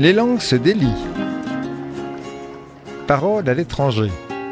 Les langues se délient. Paroles à l'étranger.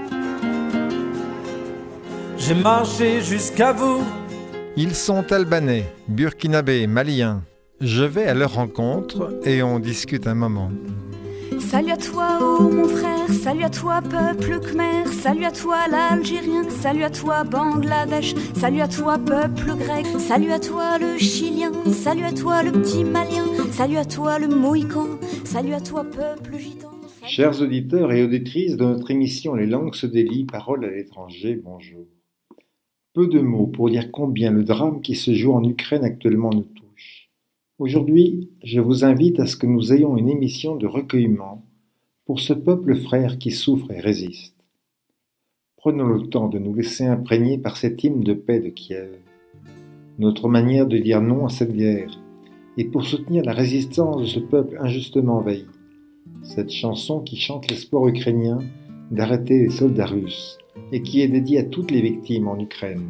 J'ai marché jusqu'à vous. Ils sont albanais, burkinabés, maliens. Je vais à leur rencontre et on discute un moment. Salut à toi, oh mon frère, salut à toi, peuple khmer, salut à toi, l'Algérien, salut à toi, Bangladesh, salut à toi, peuple grec, salut à toi, le Chilien, salut à toi, le petit Malien, salut à toi, le Mohican, salut à toi, peuple gitan. Chers auditeurs et auditrices de notre émission Les langues se délient, paroles à l'étranger, bonjour. Peu de mots pour dire combien le drame qui se joue en Ukraine actuellement nous touche. Aujourd'hui, je vous invite à ce que nous ayons une émission de recueillement pour ce peuple frère qui souffre et résiste. Prenons le temps de nous laisser imprégner par cet hymne de paix de Kiev, notre manière de dire non à cette guerre, et pour soutenir la résistance de ce peuple injustement envahi. Cette chanson qui chante l'espoir ukrainien d'arrêter les soldats russes et qui est dédiée à toutes les victimes en Ukraine.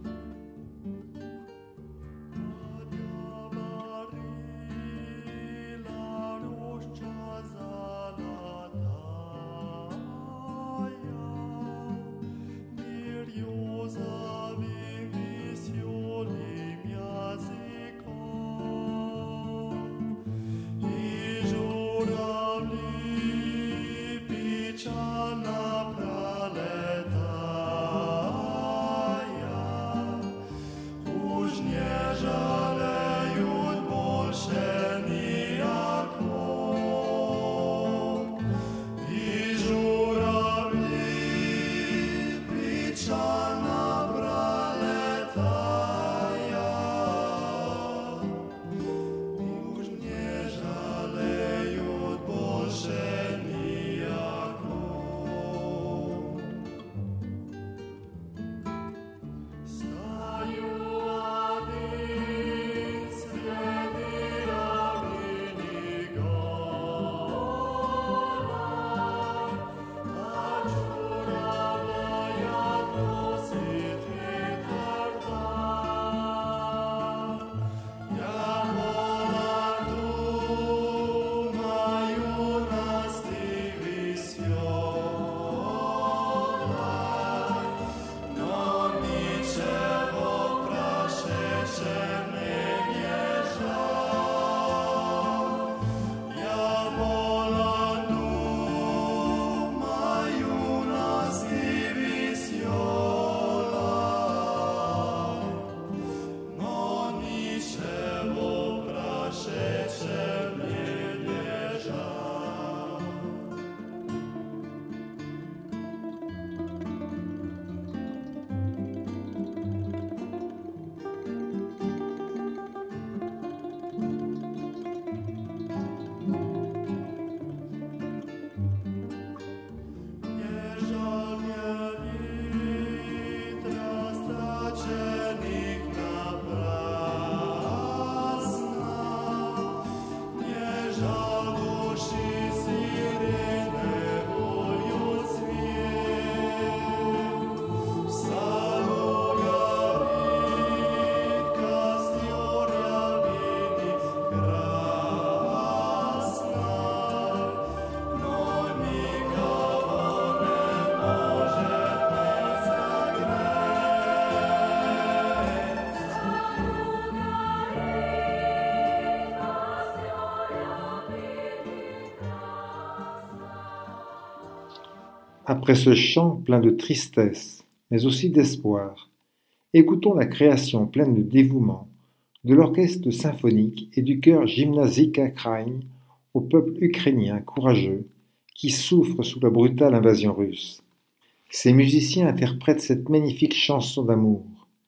Après ce chant plein de tristesse, mais aussi d'espoir, écoutons la création pleine de dévouement de l'orchestre symphonique et du chœur Gymnazika Kraïne au peuple ukrainien courageux qui souffre sous la brutale invasion russe. Ces musiciens interprètent cette magnifique chanson d'amour.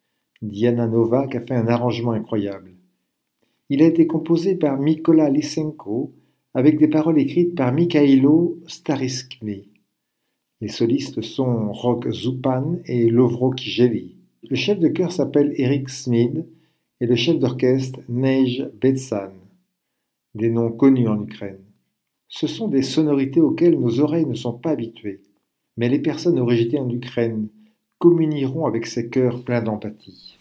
Diana Novak a fait un arrangement incroyable. Il a été composé par Mykola Lysenko avec des paroles écrites par Mikhailo Starisky. Les solistes sont Rok Zupan et Lovro Kijeli. Le chef de chœur s'appelle Eric Smid et le chef d'orchestre Nej Betsan, des noms connus en Ukraine. Ce sont des sonorités auxquelles nos oreilles ne sont pas habituées, mais les personnes originaires d'Ukraine communieront avec ces chœurs pleins d'empathie.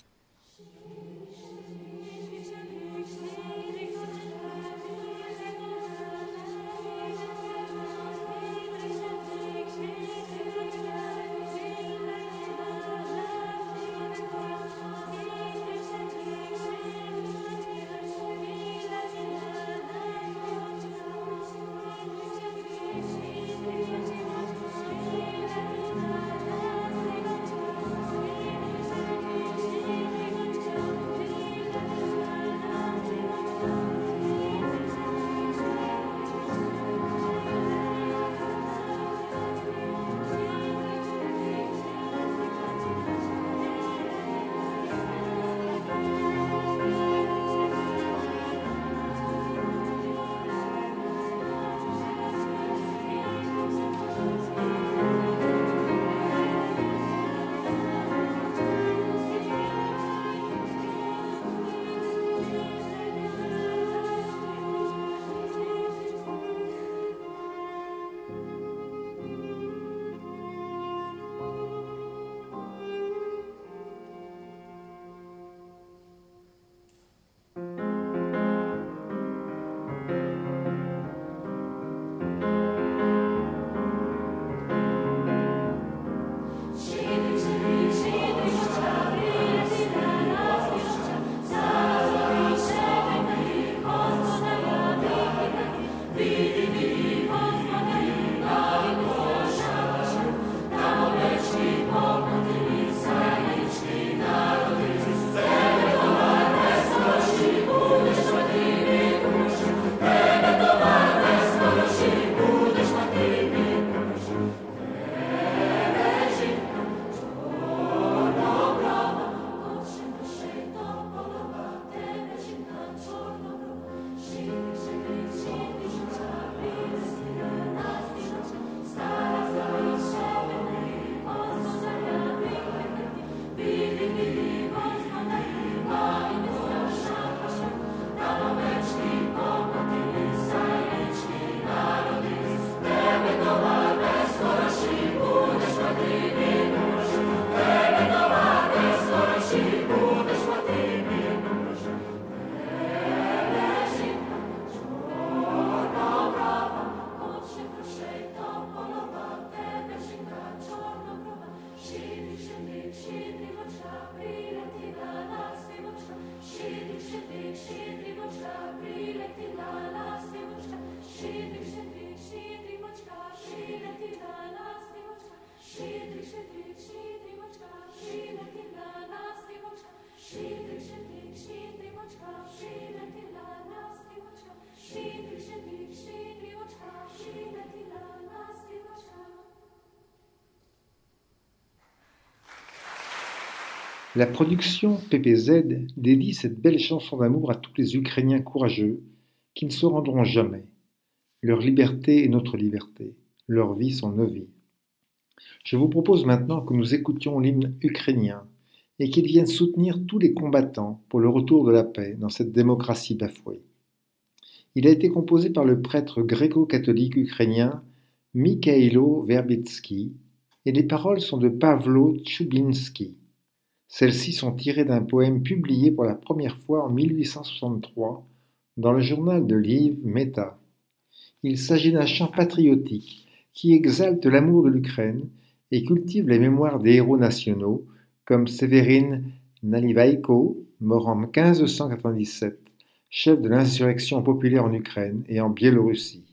La production PPZ dédie cette belle chanson d'amour à tous les Ukrainiens courageux qui ne se rendront jamais. Leur liberté est notre liberté, leur vie sont nos vies. Je vous propose maintenant que nous écoutions l'hymne ukrainien et qu'il vienne soutenir tous les combattants pour le retour de la paix dans cette démocratie bafouée. Il a été composé par le prêtre gréco-catholique ukrainien Mikhailo Verbitsky et les paroles sont de Pavlo Tchoubinsky. Celles-ci sont tirées d'un poème publié pour la première fois en 1863 dans le journal de Lviv Meta. Il s'agit d'un chant patriotique qui exalte l'amour de l'Ukraine et cultive les mémoires des héros nationaux comme Séverine Nalivaïko, mort en 1597, chef de l'insurrection populaire en Ukraine et en Biélorussie.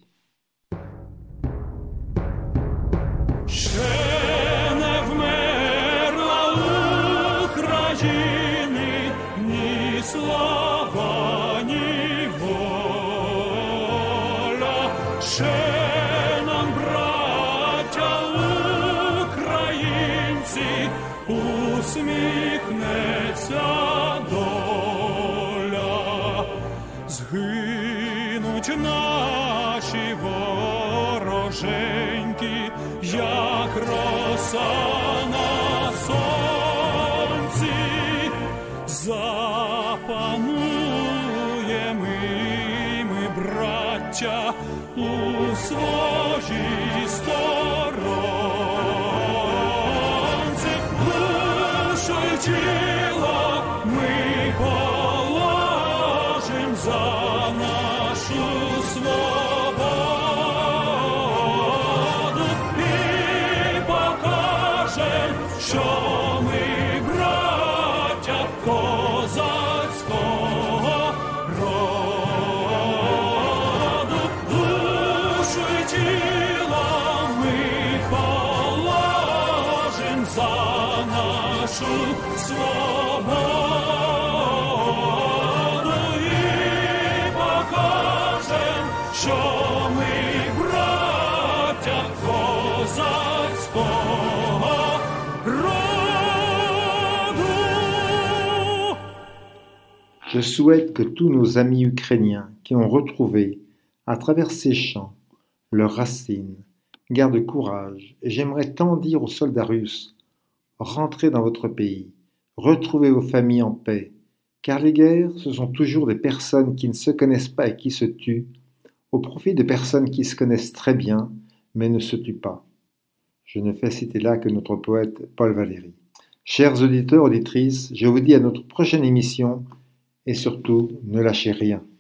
Слава, ні воля, ще нам, браття українці, усміхнеться доля. Згинуть наші вороженьки, як роса на сонці. Запануємо ми, браття, у своїй сторонці. Душу й тіло ми положим за нашу свободу і покажем, що ми козацького роду. Душу й тіло ми положим за нашу свободу і покажем, що ми браття козацького роду. Je souhaite que tous nos amis ukrainiens qui ont retrouvé, à travers ces chants, leurs racines, gardent courage. Et j'aimerais tant dire aux soldats russes, rentrez dans votre pays, retrouvez vos familles en paix, car les guerres, ce sont toujours des personnes qui ne se connaissent pas et qui se tuent, au profit de personnes qui se connaissent très bien, mais ne se tuent pas. Je ne fais citer là que notre poète Paul Valéry. Chers auditeurs, auditrices, je vous dis à notre prochaine émission, et surtout, ne lâchez rien.